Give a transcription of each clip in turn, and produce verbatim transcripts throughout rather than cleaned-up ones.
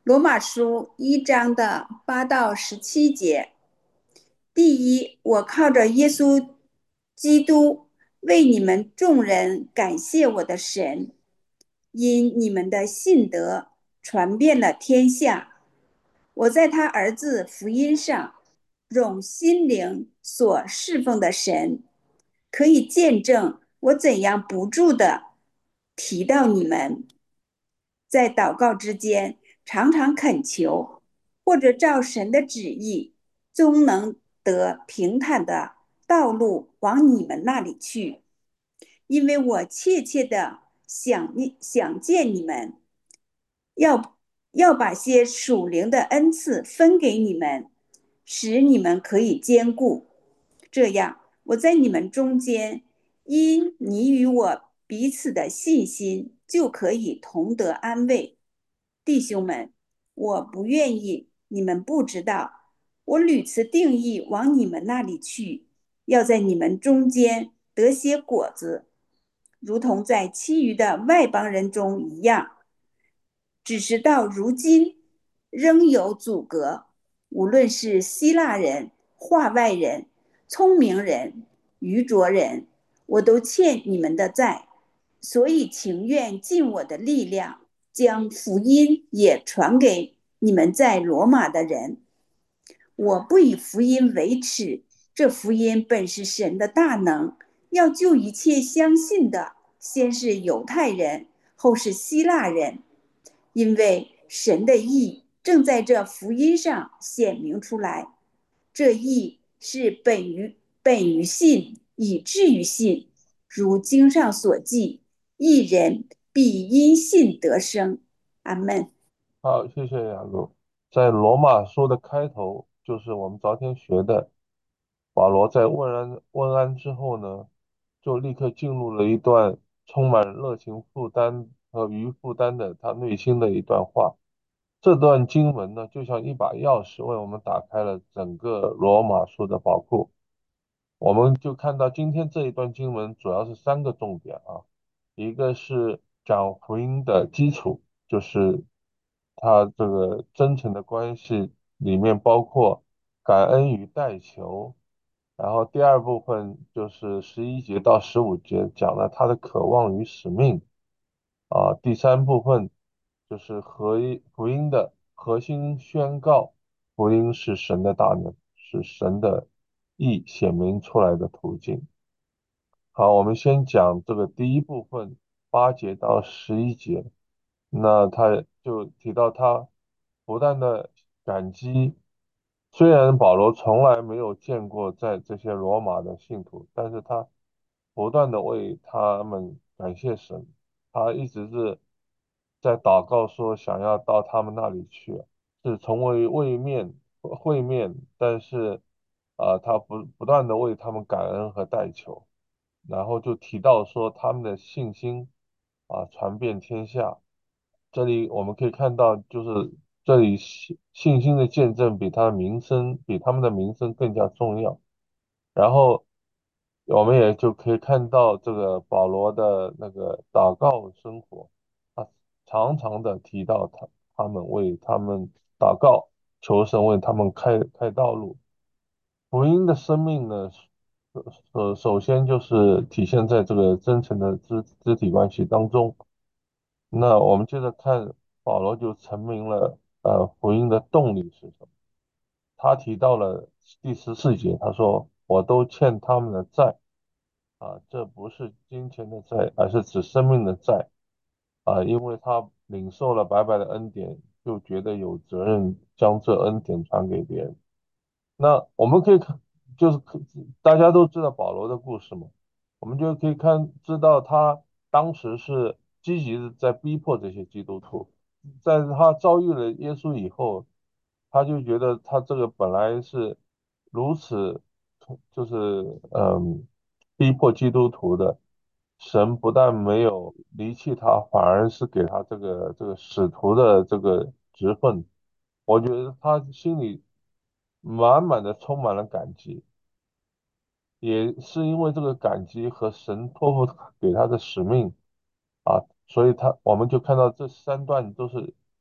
罗马书一章的八到十七节。第一，我靠着耶稣基督为你们众人感谢我的神，因你们的信德传遍了天下。我在他儿子福音上，用心灵所侍奉的神，可以见证我怎样不住的提到你们，在祷告之间常常恳求，或者照神的旨意，终能得平坦的道路往你们那里去。因为我切切的想想见你们，要要把些属灵的恩赐分给你们，使你们可以兼顾。这样，我在你们中间，因你与我彼此的信心，就可以同得安慰。弟兄们，我不愿意你们不知道，我屡次定义往你们那里去，要在你们中间得些果子，如同在其余的外邦人中一样。只是到如今，仍有阻隔，无论是希腊人、化外人、聪明人、愚拙人，我都欠你们的债，所以情愿尽我的力量，将福音也传给你们在罗马的人。我不以福音为耻，这福音本是神的大能，要救一切相信的，先是犹太人，后是希腊人。因为神的义正在这福音上显明出来，这义是本于本于信，以至于信。如经上所记，义人必因信得生。阿门。 好，谢谢雅各。在罗马书的开头，就是我们昨天学的，保罗在问安问安之后呢，就立刻进入了一段充满热情负担和与负担的他内心的一段话。这段经文呢，就像一把钥匙，为我们打开了整个罗马书的宝库。我们就看到今天这一段经文主要是三个重点啊，一个是讲福音的基础，就是他这个真诚的关系里面包括感恩与代求，然后第二部分就是十一节到十五节讲了他的渴望与使命啊，第三部分就是合一福音的核心宣告，福音是神的大能，是神的意显明出来的途径。好，我们先讲这个第一部分，八节到十一节。那他就提到他不断的感激，虽然保罗从来没有见过在这些罗马的信徒，但是他不断的为他们感谢神，他一直是在祷告说想要到他们那里去，是从未会面会面，但是啊、呃他不不断的为他们感恩和代求。然后就提到说他们的信心啊传遍天下。这里我们可以看到，就是这里信信心的见证比他的名声比他们的名声更加重要。然后我们也就可以看到这个保罗的那个祷告生活，他常常的提到他他们为他们祷告，求神为他们开开道路。福音的生命呢，首首先就是体现在这个真诚的肢肢体关系当中。那我们接着看，保罗就阐明了呃福音的动力是什么。他提到了第十四节，他说：“我都欠他们的债啊，这不是金钱的债，而是指生命的债啊，因为他领受了白白的恩典，就觉得有责任将这恩典传给别人。”那我们可以看，就是可大家都知道保罗的故事嘛，我们就可以看知道他当时是积极的在逼迫这些基督徒，在他遭遇了耶稣以后，他就觉得他这个本来是如此，就是嗯逼迫基督徒的，神不但没有离弃他，反而是给他这个这个使徒的这个职分。我觉得他心里满满的充满了感激，也是因为这个感激和神托付给他的使命啊，所以他我们就看到这三段都是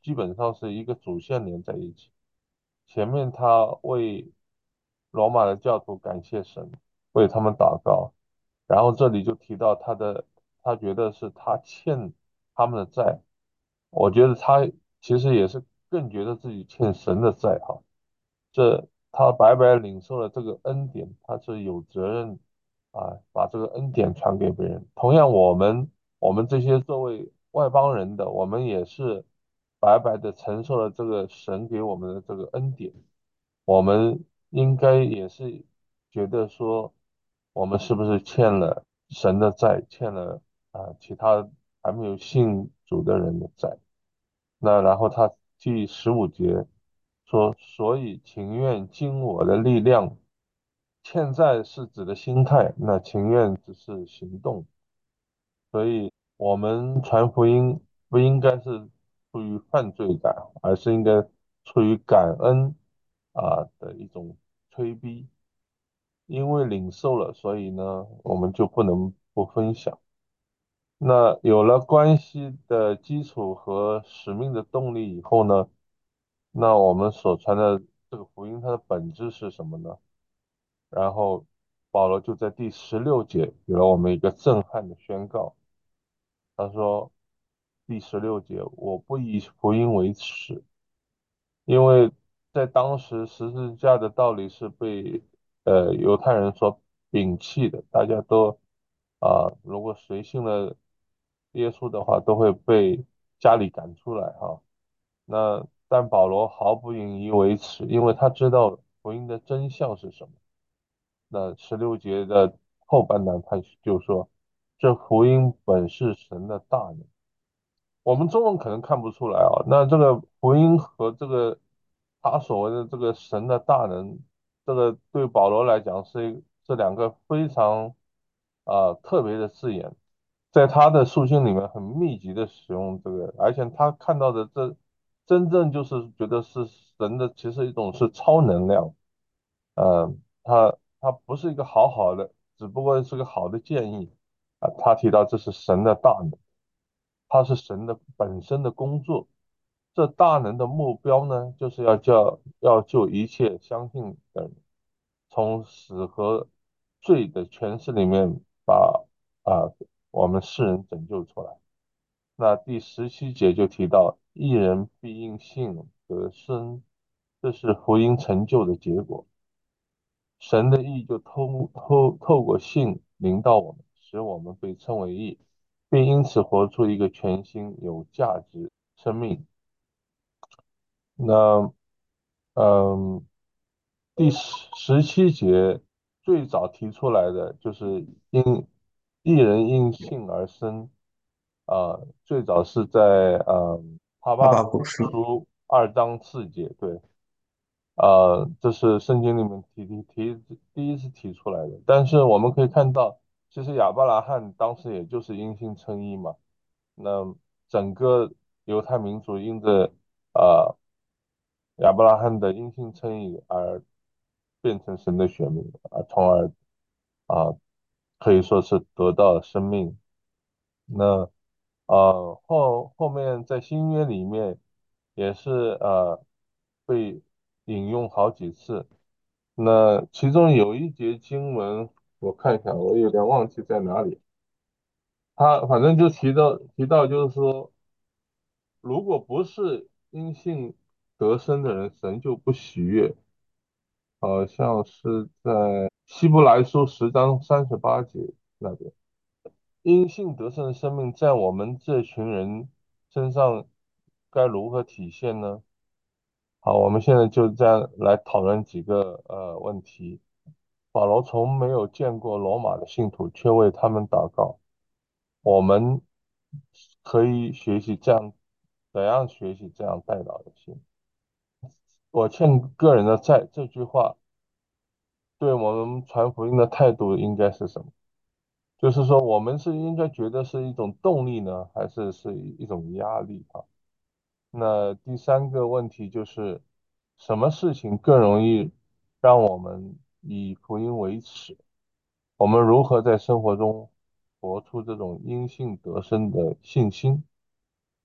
基本上是一个主线连在一起。前面他为罗马的教徒感谢神，为他们祷告，然后这里就提到他的，他觉得是他欠他们的债，我觉得他其实也是更觉得自己欠神的债哈。这他白白领受了这个恩典，他是有责任啊，把这个恩典传给别人。同样，我们我们这些作为外邦人的，我们也是白白的承受了这个神给我们的这个恩典。我们应该也是觉得说，我们是不是欠了神的债，欠了啊其他还没有信主的人的债？那然后他第十五节说，所以情愿尽我的力量，欠债是指的心态，那情愿只是行动。我们传福音不应该是出于犯罪感，而是应该出于感恩啊的一种催逼。因为领受了，所以呢，我们就不能不分享。那有了关系的基础和使命的动力以后呢，那我们所传的这个福音，它的本质是什么呢？然后保罗就在第十六节给了我们一个震撼的宣告。他说，第十六节，我不以福音为耻，因为在当时十字架的道理是被呃犹太人所摒弃的，大家都啊、如果谁信了耶稣的话，都会被家里赶出来哈。那但保罗毫不引以为耻，因为他知道福音的真相是什么。那十六节的后半段，他就说：“这福音本是神的大能。”我们中文可能看不出来啊。那这个福音和这个他所谓的这个神的大能，这个对保罗来讲是一是两个非常啊、特别的字眼，在他的书信里面很密集的使用这个，而且他看到的这真正就是觉得是神的，其实一种是超能量。嗯，他他不是一个好好的，只不过是个好的建议啊。他提到这是神的大能，它是神的本身的工作。这大能的目标呢，就是要叫要救一切相信的人，从死和罪的权势里面把啊我们世人拯救出来。那第十七节就提到，一人必因信得生，这是福音成就的结果。神的义就透透透过信临到我们，使我们被称为义，并因此活出一个全新有价值生命。那嗯，第十十七节最早提出来的就是因一人因信而生，啊、最早是在嗯哈阿巴谷巴古书。 书二章四节，对。呃，这是圣经里面提提提第一次提出来的。但是我们可以看到，其实亚伯拉罕当时也就是因信称义嘛。那整个犹太民族因着呃亚伯拉罕的因信称义而变成神的选民啊，从而啊可以说是得到了生命。那呃后后面在新约里面也是呃被引用好几次。那其中有一节经文，我看一下，我有点忘记在哪里。他反正就提到提到，就是说，如果不是因信得生的人，神就不喜悦。好像是在希伯来书十章三十八节那边。因信得胜的生命在我们这群人身上该如何体现呢？好，我们现在就这样来讨论几个呃问题。保罗从没有见过罗马的信徒，却为他们祷告。我们可以学习这样，怎样学习这样带祷的心？我欠个人的债这句话，对我们传福音的态度应该是什么？就是说，我们是应该觉得是一种动力呢，还是是一种压力啊？那第三个问题就是，什么事情更容易让我们以福音为耻？我们如何在生活中活出这种因信得生的信心？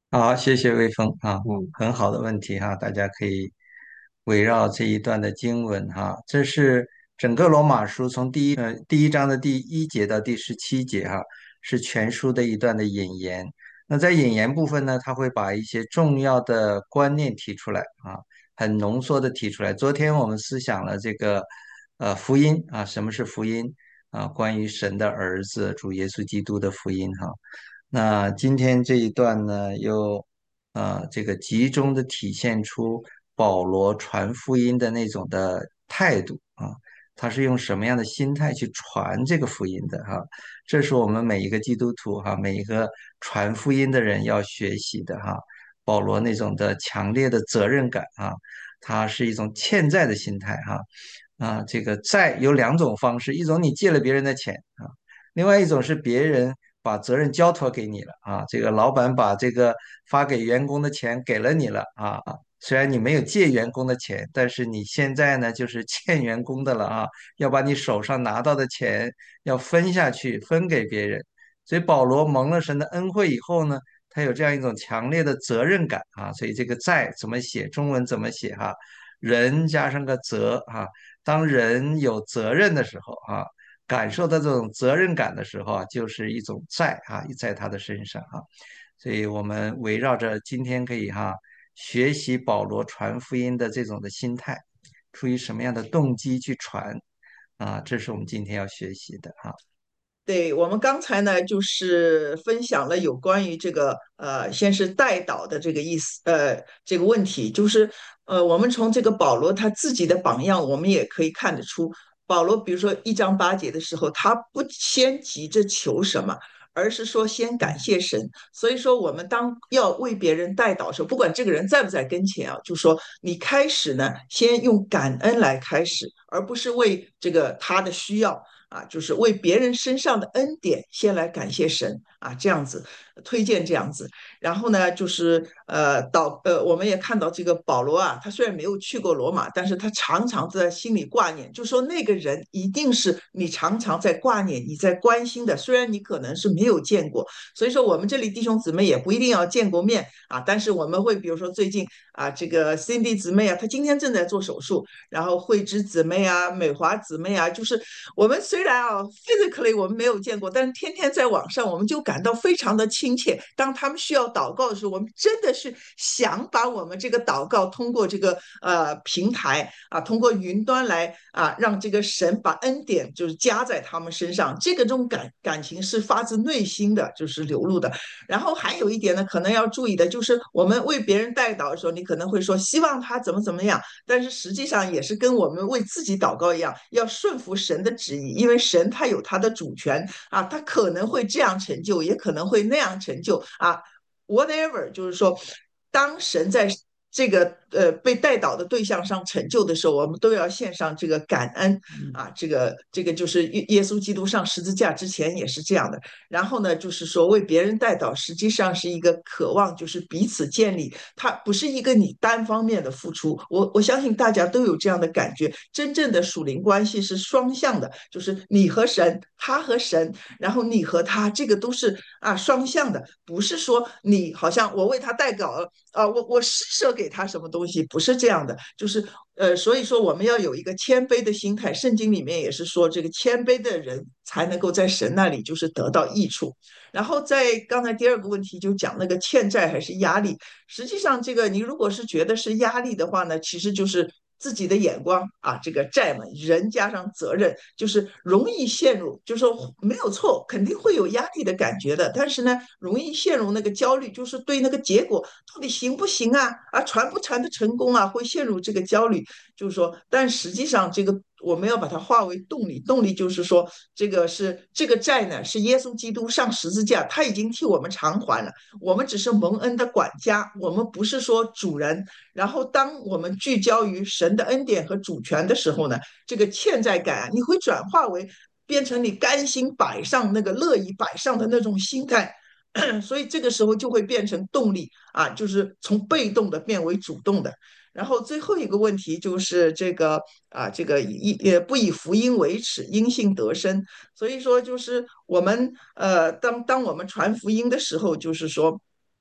好，谢谢魏峰啊， 嗯很好的问题哈，大家可以围绕这一段的经文哈，这是整个罗马书从第一呃第一章的第一节到第十七节哈，是全书的一段的引言。那在引言部分呢，他会把一些重要的观念提出来啊，很浓缩的提出来。昨天我们思想了这个呃福音啊，什么是福音啊？关于神的儿子主耶稣基督的福音哈。那今天这一段呢，又呃这个集中的体现出保罗传福音的那种的态度啊，他是用什么样的心态去传这个福音的哈？这是我们每一个基督徒哈，每一个传福音的人要学习的哈。保罗那种的强烈的责任感啊，他是一种欠债的心态哈。啊，这个债有两种方式，一种你借了别人的钱啊，另外一种是别人把责任交托给你了啊，这个老板把这个发给员工的钱给了你了啊，虽然你没有借员工的钱，但是你现在呢就是欠员工的了啊，要把你手上拿到的钱要分下去，分给别人。所以保罗蒙了神的恩惠以后呢，他有这样一种强烈的责任感啊，所以这个债怎么写，中文怎么写哈、人加上个责啊，当人有责任的时候啊。感受到这种责任感的时候啊，就是一种债啊，在他的身上啊，所以我们围绕着今天可以哈、学习保罗传福音的这种的心态，出于什么样的动机去传啊，这是我们今天要学习的哈。 对，我们刚才呢，就是分享了有关于这个呃，先是带导的这个意思，呃，这个问题，就是呃，我们从这个保罗他自己的榜样，我们也可以看得出，保罗比如说一章八节的时候，他不先急着求什么，而是说先感谢神。所以说，我们当要为别人带导的时候，不管这个人在不在跟前啊，就说你开始呢，先用感恩来开始，而不是为这个他的需要。啊，就是为别人身上的恩典先来感谢神啊，这样子推荐这样子。然后呢，就是呃导呃，我们也看到这个保罗啊，他虽然没有去过罗马，但是他常常在心里挂念，就说那个人一定是你常常在挂念、你在关心的，虽然你可能是没有见过。所以说，我们这里弟兄姊妹也不一定要见过面啊，但是我们会比如说最近啊，这个 Cindy 姊妹啊，她今天正在做手术，然后慧芝姊妹啊、美华姊妹啊，就是我们虽然啊 physically 我们没有见过，但是天天在网上，我们就感到非常的亲切。当他们需要祷告的时候，我们真的是想把我们这个祷告通过这个呃平台啊，通过云端来啊，让这个神把恩典就是加在他们身上。这个这种感感情是发自内心的，就是流露的。然后还有一点呢，可能要注意的就是，我们为别人代祷的时候，你可能会说希望他怎么怎么样，但是实际上也是跟我们为自己祷告一样，要顺服神的旨意，因为神他有他的主权啊，他可能会这样成就，也可能会那样成就啊，whatever，就是说，当神在这个呃被带导的对象上成就的时候，我们都要献上这个感恩啊，这个这个就是耶耶稣基督上十字架之前也是这样的。然后呢，就是说为别人带导，实际上是一个渴望，就是彼此建立，它不是一个你单方面的付出。我我相信大家都有这样的感觉，真正的属灵关系是双向的，就是你和神，他和神，然后你和他，这个都是啊双向的，不是说你好像我为他代祷啊，我我施舍给他什么东西，不是这样的，就是呃，所以说我们要有一个谦卑的心态。圣经里面也是说，这个谦卑的人才能够在神那里就是得到益处。然后在刚才第二个问题就讲那个欠债还是压力，实际上这个你如果是觉得是压力的话呢，其实就是自己的眼光啊，这个债嘛，人加上责任，就是容易陷入，就是说没有错，肯定会有压力的感觉的，但是呢，容易陷入那个焦虑，就是对那个结果到底行不行啊，啊，传不传的成功啊，会陷入这个焦虑，就是说，但实际上这个我们要把它化为动力，动力就是说，这个是这个债呢，是耶稣基督上十字架，他已经替我们偿还了，我们只是蒙恩的管家，我们不是说主人。然后，当我们聚焦于神的恩典和主权的时候呢，这个欠债感啊，你会转化为变成你甘心摆上那个乐意摆上的那种心态。所以这个时候就会变成动力啊，就是从被动的变为主动的。然后最后一个问题就是这个啊，这个以也不以福音为耻，因信得生。所以说，就是我们呃，当当我们传福音的时候，就是说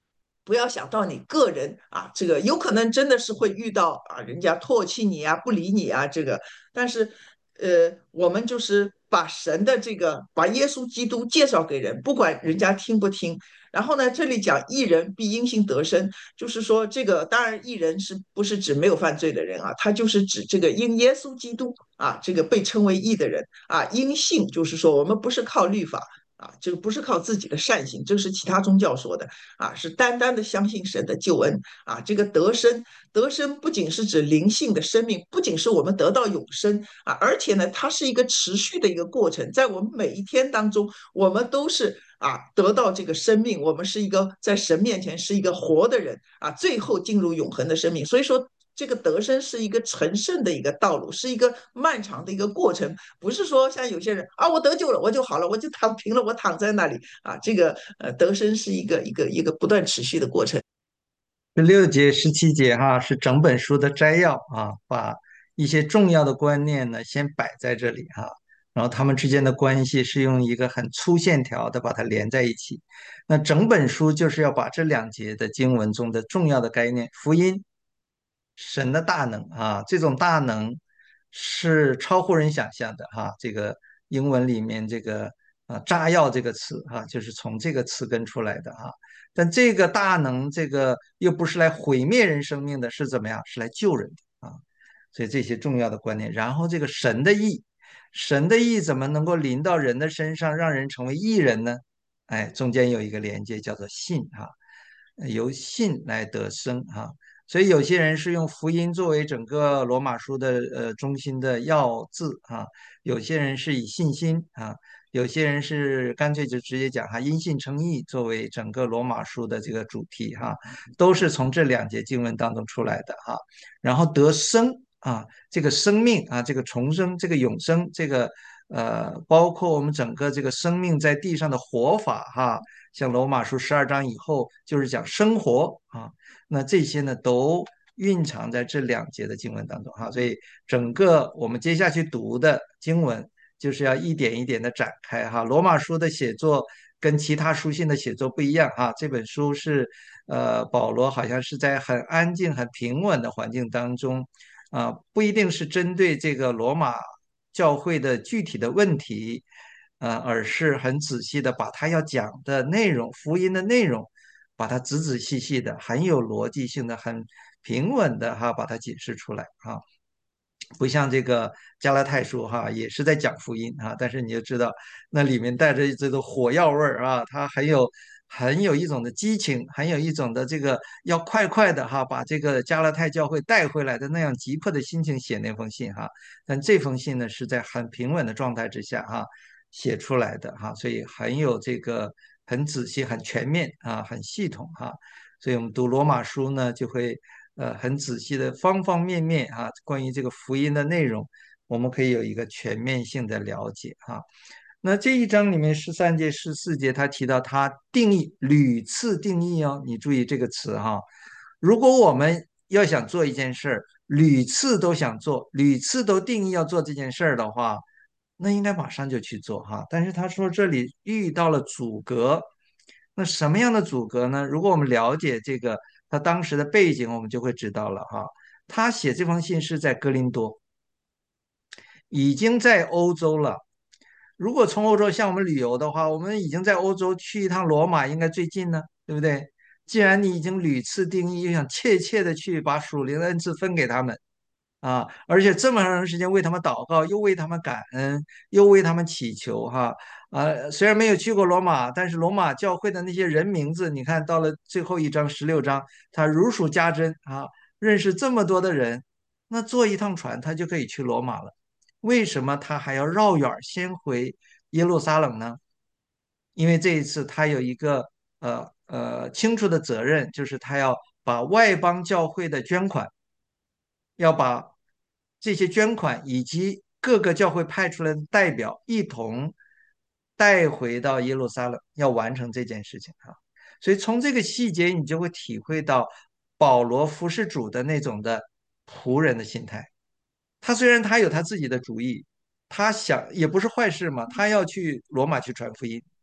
不要想到你个人啊，这个有可能真的是会遇到啊，人家唾弃你啊，不理你啊，这个，但是，呃，我们就是把神的这个，把耶稣基督介绍给人，不管人家听不听。然后呢，这里讲义人必因信得生，就是说这个当然义人是不是指没有犯罪的人啊？他就是指这个因耶稣基督啊，这个被称为义的人啊，因信就是说我们不是靠律法。啊，这个不是靠自己的善行，这是其他宗教说的啊，是单单的相信神的救恩啊。这个得生，得生不仅是指灵性的生命，不仅是我们得到永生啊，而且呢，它是一个持续的一个过程，在我们每一天当中，我们都是啊得到这个生命，我们是一个在神面前是一个活的人啊，最后进入永恒的生命。所以说。这个得生是一个成圣的一个道路，是一个漫长的一个过程，不是说像有些人啊，我得救了我就好了，我就躺平了，我躺在那里啊。这个呃，得生是一个一个一个不断持续的过程。 十六节、十七节哈是整本书的摘要啊，把一些重要的观念呢先摆在这里哈，然后他们之间的关系是用一个很粗线条的把它连在一起。那整本书就是要把这两节的经文中的重要的概念，福音、神的大能啊，这种大能是超乎人想象的哈。这个英文里面这个啊炸药这个词哈，就是从这个词根出来的哈。但这个大能，这个又不是来毁灭人生命的，是怎么样？是来救人的啊！所以这些重要的观念。然后这个神的义，神的义怎么能够临到人的身上，让人成为义人呢？哎，中间有一个连接，叫做信哈，由信来得生哈。所以有些人是用福音作为整个罗马书的呃中心的要字啊，有些人是以信心啊，有些人是干脆就直接讲哈，因信称义作为整个罗马书的这个主题哈，都是从这两节经文当中出来的哈。然后得生啊，这个生命啊，这个重生，这个永生，这个呃，包括我们整个这个生命在地上的活法哈，像罗马书十二章以后就是讲生活啊，那这些呢都蕴藏在这两节的经文当中哈，所以整个我们接下去读的经文就是要一点一点的展开哈。罗马书的写作跟其他书信的写作不一样哈，这本书是呃保罗好像是在很安静、很平稳的环境当中啊，不一定是针对这个罗马教会的具体的问题。呃，而是很仔细的把他要讲的内容、福音的内容，把它仔仔细细的、很有逻辑性的、很平稳的哈，把它解释出来哈。不像这个加拉太书哈，也是在讲福音哈，但是你就知道那里面带着这个火药味儿啊，它很有很有一种的激情，很有一种的这个要快快的哈，把这个加拉太教会带回来的那样急迫的心情写那封信哈。但这封信呢是在很平稳的状态之下哈写出来的哈，所以很有这个很仔细、很全面啊，很系统哈。所以我们读罗马书呢，就会呃很仔细的方方面面啊，关于这个福音的内容，我们可以有一个全面性的了解哈。那这一章里面十三节、十四节，他提到他定义屡次定义哦，你注意这个词哈。如果我们要想做一件事儿，屡次都想做，屡次都定义要做这件事儿的话，那应该马上就去做哈。但是他说这里遇到了阻隔，那什么样的阻隔呢？如果我们了解这个他当时的背景，我们就会知道了哈。他写这封信是在哥林多，已经在欧洲了。如果从欧洲向我们旅游的话，我们已经在欧洲去一趟罗马，应该最近呢，对不对？既然你已经屡次定义，又想切切的去把属灵的恩赐分给他们啊，而且这么长时间为他们祷告，又为他们感恩，又为他们祈求哈。呃，虽然没有去过罗马，但是罗马教会的那些人名字，你看到了最后一章十六章，他如数家珍啊，认识这么多的人，那坐一趟船他就可以去罗马了。为什么他还要绕远儿先回耶路撒冷呢？因为这一次他有一个呃呃清楚的责任，就是他要把外邦教会的捐款，要把这些捐款以及各个教会派出来的代表一同带回到耶路撒冷，要完成这件事情啊。所以从这个细节，你就会体会到保罗服侍主的那种的仆人的心态。他虽然他有他自己的主意，他想也不是坏事嘛，他要去罗马去传福音，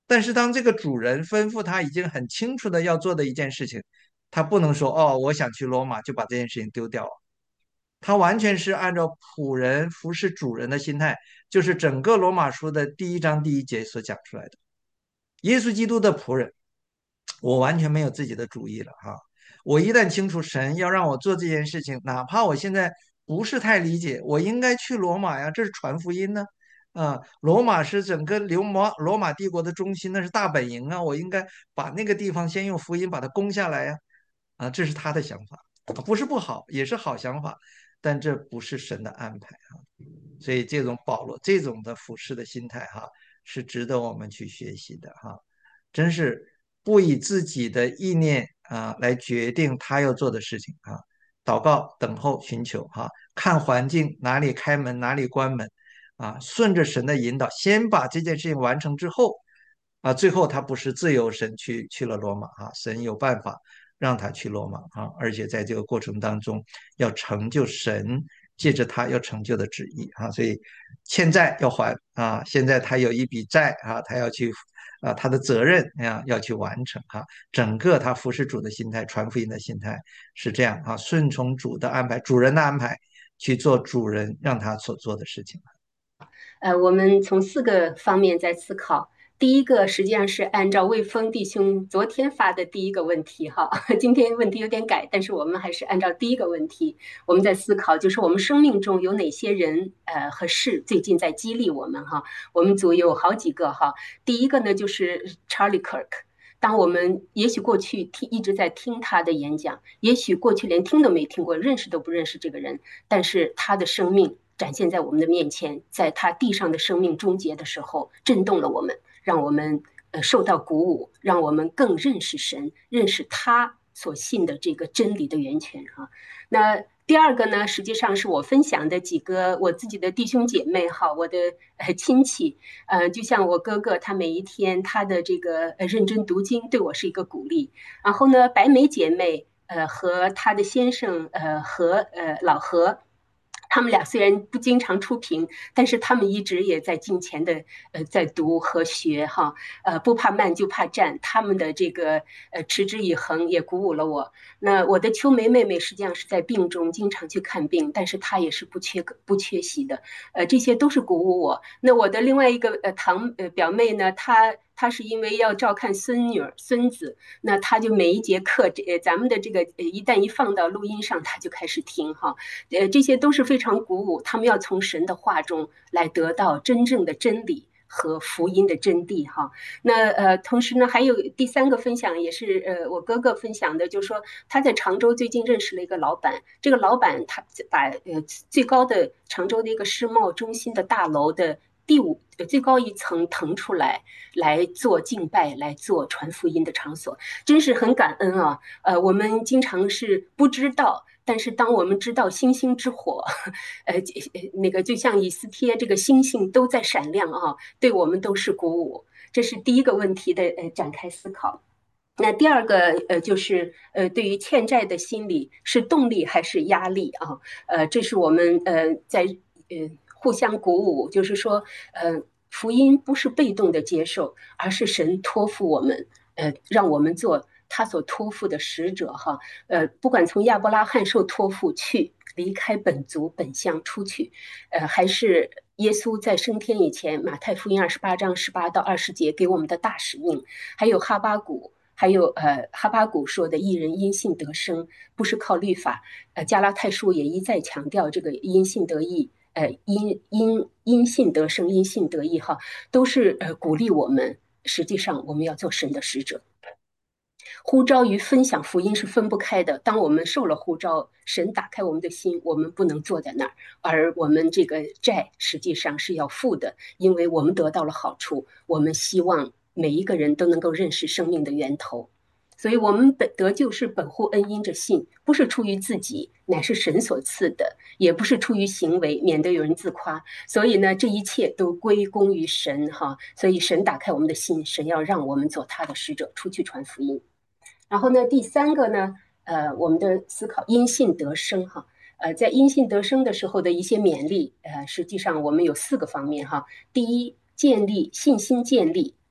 但是当这个主人吩咐他已经很清楚的要做的一件事情，他不能说哦，我想去罗马就把这件事情丢掉了。他完全是按照仆人服侍主人的心态，就是整个罗马书的第一章第一节所讲出来的。耶稣基督的仆人，我完全没有自己的主意了哈。我一旦清楚神要让我做这件事情，哪怕我现在不是太理解，我应该去罗马呀，这是传福音呢。啊，罗马是整个流马罗马帝国的中心，那是大本营啊，我应该把那个地方先用福音把它攻下来呀。啊，这是他的想法，不是不好，也是好想法，但这不是神的安排啊。所以这种保罗这种的俯视的心态哈，是值得我们去学习的哈。真是不以自己的意念啊来决定他要做的事情啊，祷告、等候、寻求哈，看环境哪里开门哪里关门啊，顺着神的引导，先把这件事情完成之后啊，最后他不是自由神去去了罗马啊，神有办法让他去罗马啊，而且在这个过程当中要成就神借着他要成就的旨意啊，所以欠债要还啊，现在他有一笔债啊，他要去啊，他的责任啊要去完成啊，整个他服侍主的心态、传福音的心态是这样啊，顺从主的安排、主人的安排去做主人让他所做的事情。 呃，我们从四个方面在思考。第一个实际上是按照魏峰弟兄昨天发的第一个问题哈，今天问题有点改，但是我们还是按照第一个问题，我们在思考，就是我们生命中有哪些人呃和事最近在激励我们哈。我们组有好几个哈。第一个呢就是 Charlie Kirk。当我们也许过去听一直在听他的演讲，也许过去连听都没听过，认识都不认识这个人，但是他的生命展现在我们的面前，在他地上的生命终结的时候，震动了我们，让我们呃受到鼓舞，让我们更认识神，认识他所信的这个真理的源泉哈。那第二个呢，实际上是我分享的几个我自己的弟兄姐妹哈，我的呃亲戚，呃，就像我哥哥，他每一天他的这个呃认真读经，对我是一个鼓励。然后呢，白梅姐妹，呃，和她的先生，呃，和呃老何。他们俩虽然不经常出屏，但是他们一直也在敬虔的呃在读和学哈，呃不怕慢就怕站，他们的这个呃持之以恒也鼓舞了我。那我的秋梅妹妹实际上是在病中经常去看病，但是她也是不缺不缺席的，呃这些都是鼓舞我。那我的另外一个呃堂呃表妹呢，她她是因为要照看孙女儿孙子，那她就每一节课这咱们的这个一旦一放到录音上，她就开始听哈。呃，这些都是非常鼓舞，他们要从神的话中来得到真正的真理和福音的真谛哈。那呃，同时呢，还有第三个分享也是呃我哥哥分享的，就是说他在常州最近认识了一个老板，这个老板他把呃最高的常州的一个世贸中心的大楼的第五最高一层腾出来，来做敬拜，来做传福音的场所，真是很感恩啊。呃，我们经常是不知道。但是当我们知道星星之火，呃，那个就像以斯帖这个星星都在闪亮啊，对我们都是鼓舞。这是第一个问题的呃展开思考。那第二个呃就是呃对于欠债的心理是动力还是压力啊？呃，这是我们呃在呃互相鼓舞，就是说呃福音不是被动的接受，而是神托付我们，呃让我们做他所托付的使者哈，呃，不管从亚伯拉罕受托付去离开本族本乡出去，呃，还是耶稣在升天以前，马太福音二十八章十八到二十节给我们的大使命，还有哈巴谷。还有呃，哈巴谷说的“一人因信得生”，不是靠律法。呃，加拉太书也一再强调这个“因信得义”，呃，因因因信得生，因信得义哈，都是呃鼓励我们。实际上，我们要做神的使者。呼召与分享福音是分不开的。当我们受了呼召，神打开我们的心，我们不能坐在那儿，而我们这个债实际上是要付的，因为我们得到了好处。我们希望每一个人都能够认识生命的源头，所以我们本得救是本乎恩，因着信，不是出于自己，乃是神所赐的，也不是出于行为，免得有人自夸。所以呢，这一切都归功于神哈。所以神打开我们的心，神要让我们做他的使者，出去传福音。然后呢，第三个呢，呃，我们的思考因信得生哈，呃，在因信得生的时候的一些勉励，呃，实际上我们有四个方面哈。第一，建立信心，建立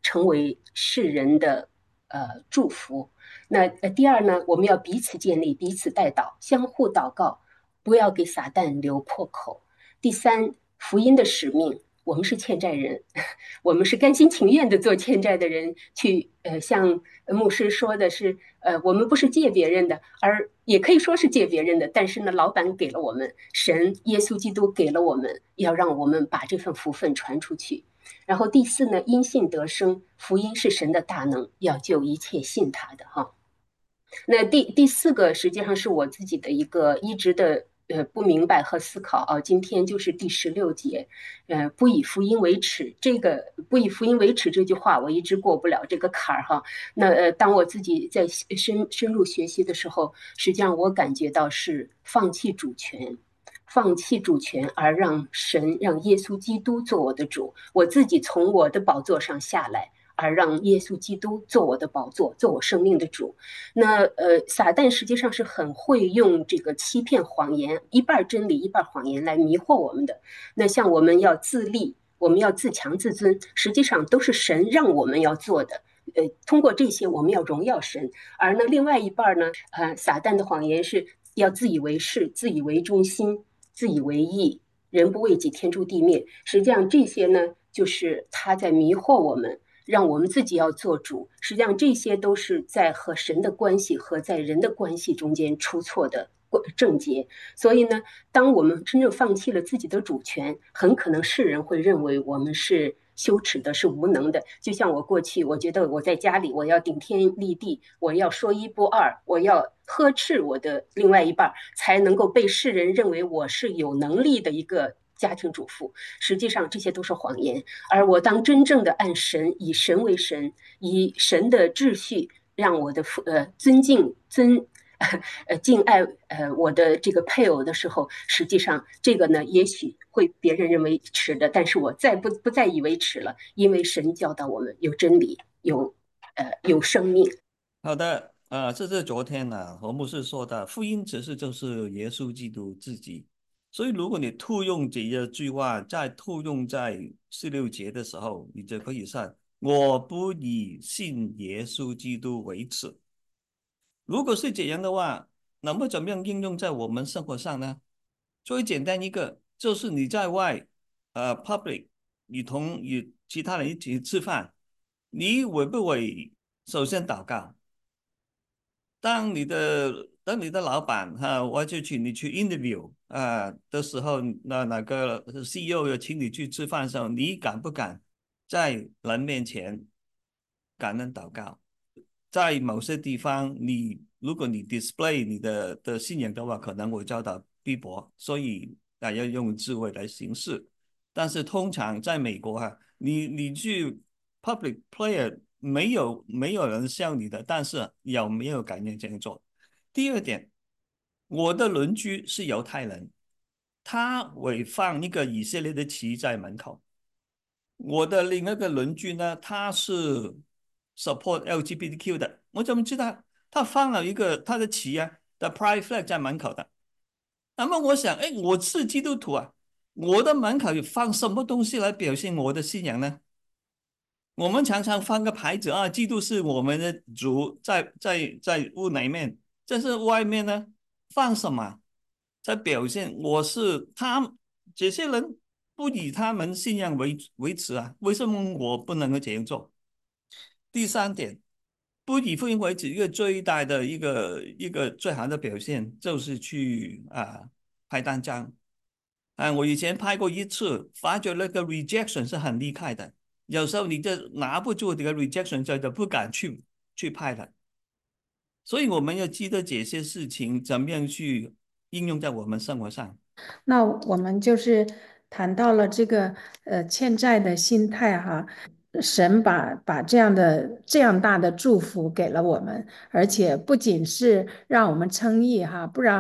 成为世人的呃祝福。那呃第二呢，我们要彼此建立，彼此代祷，相互祷告，不要给撒旦留破口。第三，福音的使命，我们是欠债人，我们是甘心情愿的做欠债的人，去呃像牧师说的是，呃我们不是借别人的，而也可以说是借别人的，但是呢，老板给了我们，神耶稣基督给了我们，要让我们把这份福分传出去。然后第四呢，因信得生，福音是神的大能，要救一切信他的哈。那第第四个实际上是我自己的一个一直的呃不明白和思考啊。今天就是第十六节，呃，不以福音为耻，这个不以福音为耻这句话我一直过不了这个坎儿哈。那呃，当我自己在深深入学习的时候，实际上我感觉到是放弃主权。放弃主权，而让神、让耶稣基督做我的主，我自己从我的宝座上下来，而让耶稣基督做我的宝座，做我生命的主。那呃，撒旦实际上是很会用这个欺骗、谎言，一半真理，一半谎言来迷惑我们的。那像我们要自立，我们要自强自尊，实际上都是神让我们要做的。呃，通过这些我们要荣耀神，而呢，另外一半呢，呃，撒旦的谎言是要自以为是、自以为中心、自以为义，人不为己，天诛地灭。实际上这些呢，就是他在迷惑我们。让我们自己要做主，实际上这些都是在和神的关系和在人的关系中间出错的症结。所以呢，当我们真正放弃了自己的主权，很可能世人会认为我们是羞耻的，是无能的。就像我过去，我觉得我在家里我要顶天立地，我要说一不二，我要呵斥我的另外一半，才能够被世人认为我是有能力的一个家庭主妇。实际上这些都是谎言。而我当真正的按神，以神为神，以神的秩序，让我的父呃尊敬尊呃敬爱呃我的这个配偶的时候，实际上这个呢，也许会别人认为耻的，但是我再不不再以为耻了，因为神教导我们有真理，有呃有生命。 好的，呃，这是昨天呢、何牧师说的，福音其实就是耶稣基督自己。所以，如果你套用这一句话，再套用在十六节的时候，你就可以算：我不以信耶稣基督为耻。如果是这样的话，那么怎么样应用在我们生活上呢？最简单一个就是你在外，呃，public，你同与其他人一起吃饭，你会不会首先祷告？当你的当你的老板哈，我就请你去 interview 啊、呃、的时候，那那个 C E O 要请你去吃饭的时候，你敢不敢在人面前感恩祷告？在某些地方，你如果你 display 你的的信仰的话，可能会遭到逼迫，所以啊要用智慧来行事。但是通常在美国哈、啊，你你去 public player 没有没有人笑你的，但是有没有敢愿这样做？第二点，我的邻居是犹太人，他会放一个以色列的旗在门口。我的另一个邻居呢，他是 support L G B T Q 的，我怎么知道？他放了一个他的旗啊的 pride flag 在门口的。那么我想，哎，我是基督徒啊，我的门口放什么东西来表现我的信仰呢？我们常常放个牌子啊，基督是我们的主，在在在屋里面，但是外面呢，放什么，在表现我是他这些人不以他们信仰为为耻啊，为什么我不能够这样做？第三点，不以福音为耻，一个最大的一个一个最好的表现就是去啊拍单张。啊，我以前拍过一次，发觉那个 rejection 是很厉害的。有时候你就拿不住这个 rejection，就就不敢去去拍了。所以我们要记得这些事情怎么样去应用在我们生活上。 那我们就是谈到了这个呃欠债的心态哈，神把把这样的这样大的祝福给了我们，而且不仅是让我们称义哈，不然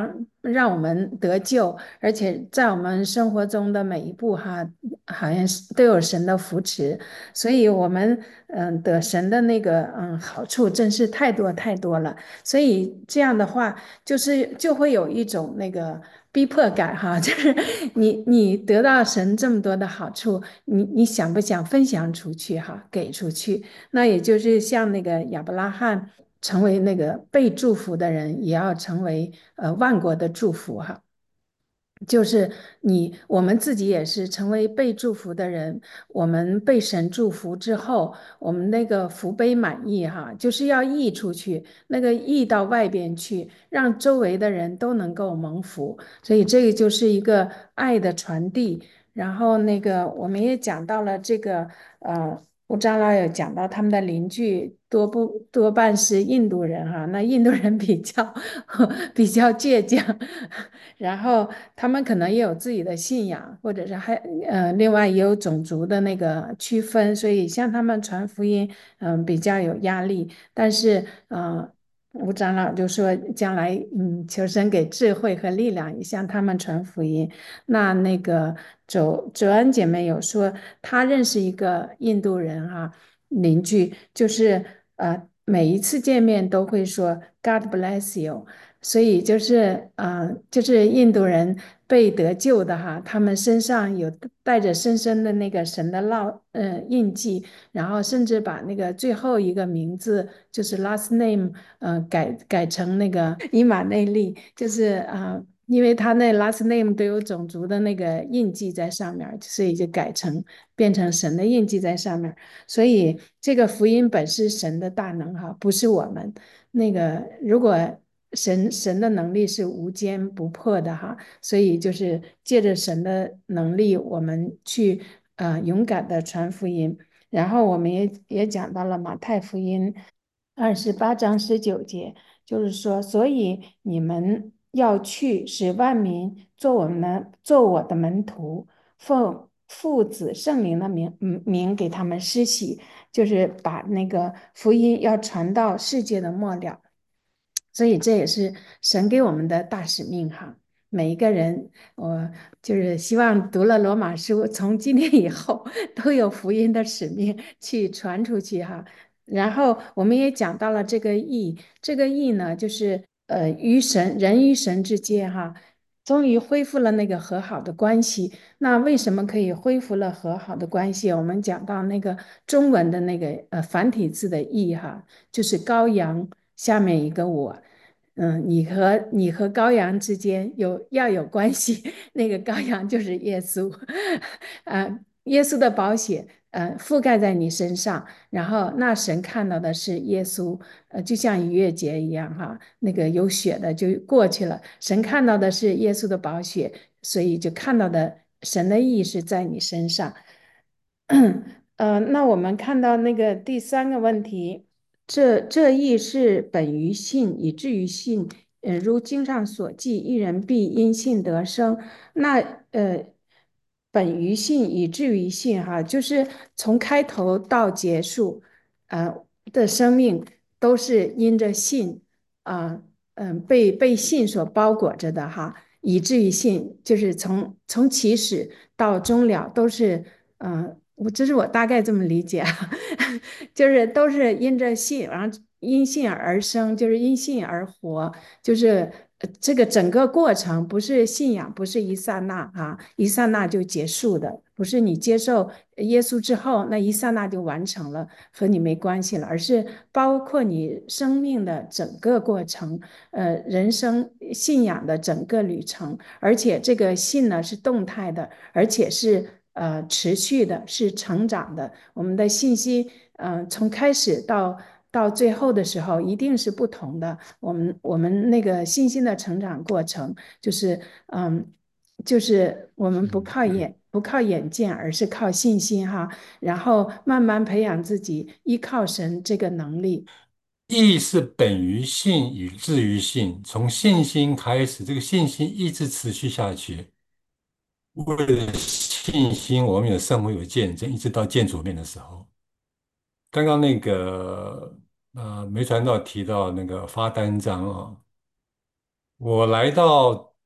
让我们得救，而且在我们生活中的每一步哈，好像是都有神的扶持，所以我们嗯得神的那个嗯好处真是太多太多了。所以这样的话，就是就会有一种那个逼迫感哈，就是你你得到神这么多的好处，你你想不想分享出去哈，给出去？那也就是像那个亚伯拉罕成为那个被祝福的人，也要成为呃万国的祝福哈。就是你，我们自己也是成为被祝福的人。我们被神祝福之后，我们那个福杯满溢哈，就是要溢出去，那个溢到外边去，让周围的人都能够蒙福。所以这个就是一个爱的传递。然后那个我们也讲到了这个呃。吴长老有讲到他们的邻居多不多半是印度人哈，那印度人比较比较倔强，然后他们可能也有自己的信仰，或者是还呃另外也有种族的那个区分，所以向他们传福音，嗯、比较有压力。但是呃，吴长老就说将来嗯求神给智慧和力量，也向他们传福音。那那个周周安姐妹有说，她认识一个印度人哈、邻居，就是呃每一次见面都会说 God bless you，所以就是呃就是印度人被得救的哈，他们身上有带着深深的那个神的烙呃印记，然后甚至把那个最后一个名字就是 last name 呃改改成那个伊玛内利，就是啊。呃因为他那 last name 都有种族的那个印记在上面，所以就改成变成神的印记在上面。所以这个福音本是神的大能哈，不是我们那个。如果神神的能力是无坚不破的哈，所以就是借着神的能力，我们去呃勇敢的传福音。然后我们也也讲到了马太福音二十八章十九节，就是说，所以你们要去，使万民做我们的做我的门徒，奉父子圣灵的名嗯名给他们施洗，就是把那个福音要传到世界的末了。所以这也是神给我们的大使命哈。每一个人，我就是希望读了罗马书，从今天以后都有福音的使命去传出去哈。然后我们也讲到了这个义，这个义呢，就是呃与神人与神之间哈，终于恢复了那个和好的关系。那为什么可以恢复了和好的关系？我们讲到那个中文的那个呃繁体字的义哈，就是羔羊下面一个我。嗯，你和你和羔羊之间有要有关系，那个羔羊就是耶稣，呃，耶稣的宝血，呃，覆盖在你身上，然后那神看到的是耶稣，呃，就像逾越节一样哈，那个有血的就过去了，神看到的是耶稣的宝血，所以就看到的神的意是在你身上。呃，那我们看到那个第三个问题。这这亦是本于信，以至于信。呃，如经上所记，一人必因信得生。那呃，本于信，以至于信，哈，就是从开头到结束，呃的生命都是因着信啊，嗯、呃被被信所包裹着的哈，以至于信，就是从从起始到终了都是，嗯、呃我这是我大概这么理解啊。就是都是因着信，然后因信而生，就是因信而活，就是呃这个整个过程不是信仰，不是一刹那啊，一刹那就结束的，不是你接受耶稣之后那一刹那就完成了，和你没关系了，而是包括你生命的整个过程，呃，人生信仰的整个旅程，而且这个信呢是动态的，而且是呃持续的，是成长的。我们的信息，嗯、呃，从开始到到最后的时候，一定是不同的。我们我们那个信心的成长过程，就是嗯，就是我们不靠眼不靠眼见，而是靠信心哈，然后慢慢培养自己依靠神这个能力。 义是本于信，以至于信，从信心开始，这个信心一直持续下去。为了信心，我们有生活有见证，一直到见主面的时候。刚刚那个呃，梅传道提到那个发单张啊，我来到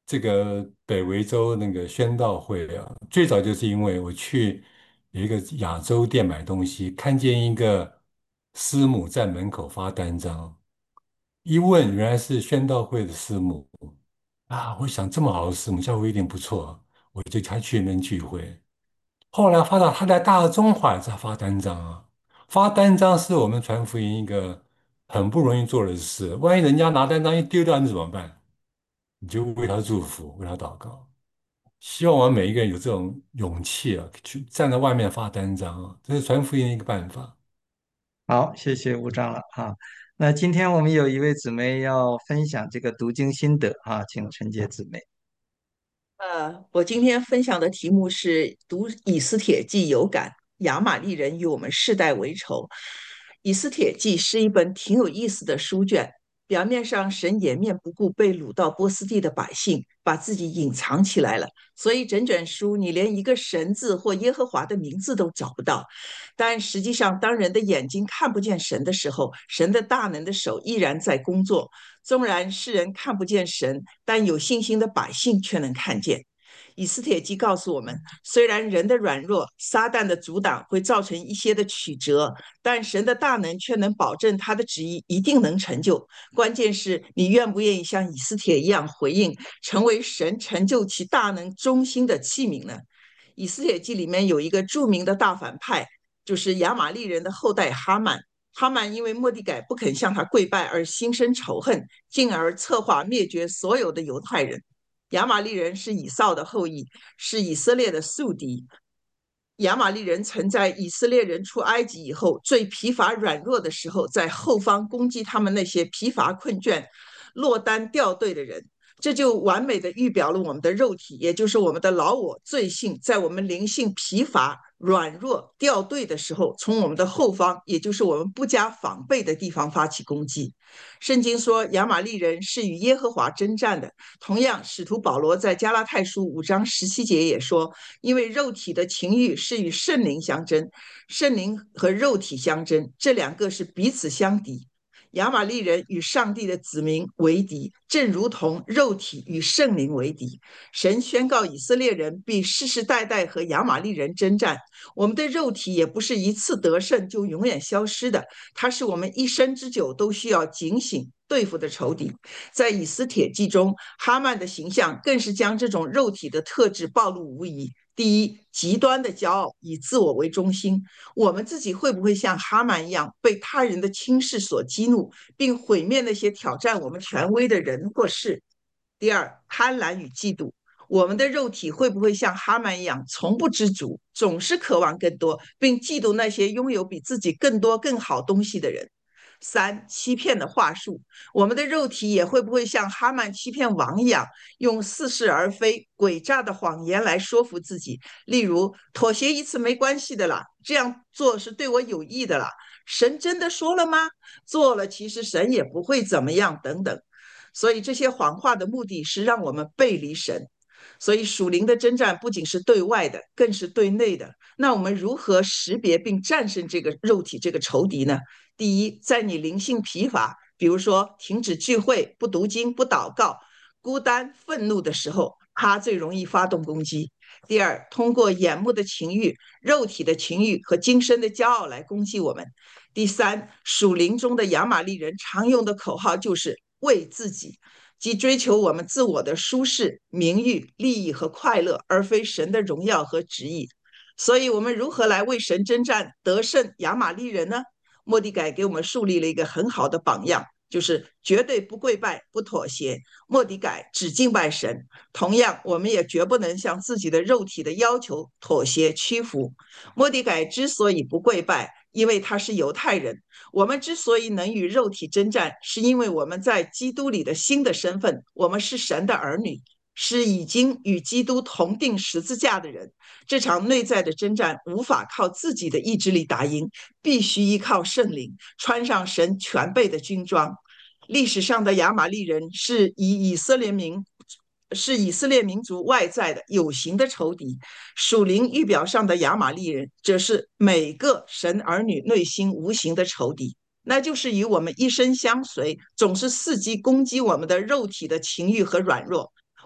这个北维州那个宣道会啊，最早就是因为我去有一个亚洲店买东西，看见一个师母在门口发单张，一问原来是宣道会的师母啊，我想这么好的师母，效果一定不错，我就才去那边聚会。后来发到他在大中华也在发单张啊，发单张是我们传福音一个很不容易做的事，万一人家拿单张一丢掉，你怎么办？你就为他祝福，为他祷告。希望我们每一个人有这种勇气啊，去站在外面发单张啊，这是传福音的一个办法。 好，谢谢吴长老啊。那今天我们有一位姊妹要分享这个读经心得啊，请陈洁姊妹。 呃，我今天分享的题目是读《以斯帖记》有感，亚玛力人与我们世代为仇。《以斯帖记》是一本挺有意思的书卷。表面上，神掩面不顾被掳到波斯地的百姓，把自己隐藏起来了，所以整卷书你连一个神字或耶和华的名字都找不到。但实际上，当人的眼睛看不见神的时候，神的大能的手依然在工作。纵然世人看不见神，但有信心的百姓却能看见。以斯帖记告诉我们，虽然人的软弱、撒旦的阻挡会造成一些的曲折，但神的大能却能保证他的旨意一定能成就。关键是你愿不愿意像以斯帖一样回应，成为神成就其大能中心的器皿呢？以斯帖记里面有一个著名的大反派，就是亚玛力人的后代哈曼。哈曼因为末底改不肯向他跪拜而心生仇恨，进而策划灭绝所有的犹太人。亚玛力人是以扫的后裔，是以色列的宿敌。亚玛力人曾在以色列人出埃及以后最疲乏软弱的时候，在后方攻击他们那些疲乏困倦、落单掉队的人。这就完美的预表了我们的肉体，也就是我们的老我罪性，在我们灵性疲乏、软弱、掉队的时候，从我们的后方，也就是我们不加防备的地方发起攻击。圣经说亚玛力人是与耶和华征战的。同样，使徒保罗在加拉太书五章十七节也说，因为肉体的情欲是与圣灵相争，圣灵和肉体相争，这两个是彼此相敌。亚玛力人与上帝的子民为敌，正如同肉体与圣灵为敌。神宣告以色列人必世世代代和亚玛力人征战。我们的肉体也不是一次得胜就永远消失的，它是我们一生之久都需要警醒对付的仇敌。在以斯帖记中，哈曼的形象更是将这种肉体的特质暴露无遗。第一，极端的骄傲，以自我为中心。我们自己会不会像哈曼一样，被他人的轻视所激怒，并毁灭那些挑战我们权威的人或事？第二，贪婪与嫉妒。我们的肉体会不会像哈曼一样，从不知足，总是渴望更多，并嫉妒那些拥有比自己更多更好东西的人？三，欺骗的话术。我们的肉体也会不会像哈曼欺骗王一样，用似是而非、诡诈的谎言来说服自己？例如，妥协一次没关系的啦，这样做是对我有益的啦。神真的说了吗？做了，其实神也不会怎么样，等等。所以这些谎话的目的是让我们背离神。所以属灵的征战不仅是对外的，更是对内的。那我们如何识别并战胜这个肉体这个仇敌呢？第一，在你灵性疲乏，比如说停止聚会、不读经、不祷告、孤单、愤怒的时候，他最容易发动攻击。第二，通过眼目的情欲、肉体的情欲和今生的骄傲来攻击我们。第三，属灵中的亚玛力人常用的口号就是为自己，即追求我们自我的舒适、名誉、利益和快乐，而非神的荣耀和旨意。所以，我们如何来为神征战，得胜亚玛力人呢？末底改给我们树立了一个很好的榜样，就是绝对不跪拜、不妥协。末底改只敬拜神，同样，我们也绝不能向自己的肉体的要求妥协屈服。末底改之所以不跪拜，因为他是犹太人。我们之所以能与肉体征战，是因为我们在基督里的新的身份，我们是神的儿女，是已经与基督同定十字架的人。这场内在的征战无法靠自己的意志力打赢，必须依靠圣灵，穿上神全备的军装。历史上的亚玛力人是以以色列民是以色列民族外在的有形的仇敌，属灵预表上的亚玛力人则是每个神儿女内心无形的仇敌，那就是与我们一生相随，总是伺机攻击我们的肉体的情欲和软弱。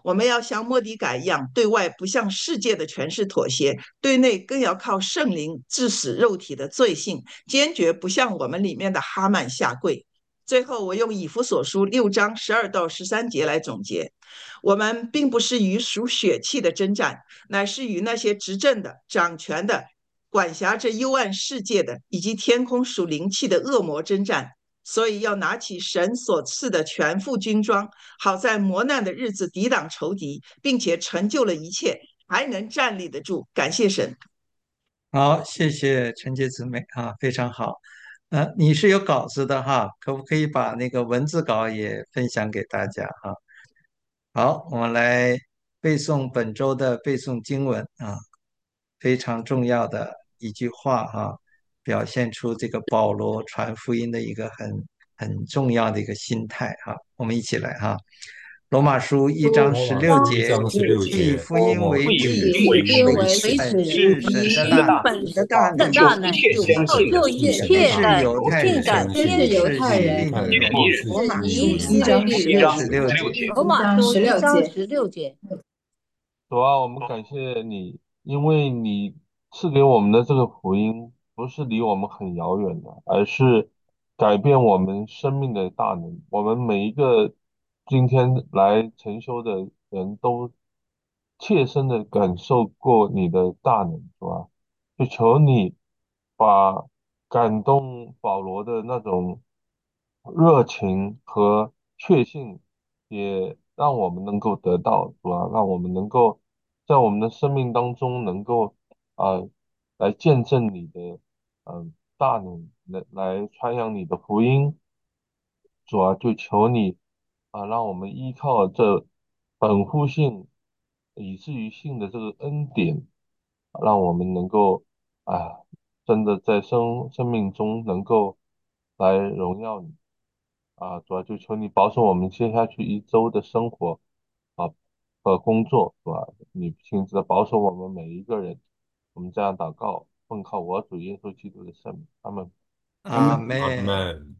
我们要像莫迪改一样，对外不向世界的权势妥协，对内更要靠圣灵致死肉体的罪性，坚决不向我们里面的哈曼下跪。最后，我用以弗所书六章十二到十三节来总结：我们并不是与属血气的征战，乃是与那些执政的、掌权的、管辖着幽暗世界的，以及天空属灵气的恶魔征战。所以要拿起神所赐的全副军装，好在磨难的日子抵挡仇敌，并且成就了一切，还能站立得住。感谢神。 好，谢谢陈洁姊妹啊，非常好。呃，你是有稿子的哈，可不可以把那个文字稿也分享给大家哈？好，我们来背诵本周的背诵经文啊，非常重要的一句话啊，表现出这个保罗传福音的一个很很重要的一个心态哈。我们一起来哈，罗马书一章十罗马书一六节， 章十六以节， 福音为以止， 福音为本耻， 是神的大能， 本的大能， 大能，就一切是的犹太人， 信感天使是希利尼人， 罗马书以一章十六十六节。 罗马书一章十六节。 主啊，我们感谢你，因为你赐给我们的这个福音，不是离我们很遥远的，而是改变我们生命的大能。我们每一个今天来晨修的人都切身的感受过你的大能，是吧？就求你把感动保罗的那种热情和确信，也让我们能够得到，是吧？让我们能够在我们的生命当中能够啊、呃来见证你的嗯、呃大能，来来传扬你的福音。主啊，就求你啊，让我们依靠这本乎性以至于性的这个恩典，让我们能够啊，真的在生生命中能够来荣耀你啊。主要就求你保守我们接下去一周的生活啊和工作，是吧？你亲自的保守我们每一个人。我们这样祷告，奉靠我主耶稣基督的圣名，阿门。 阿阿门。 门。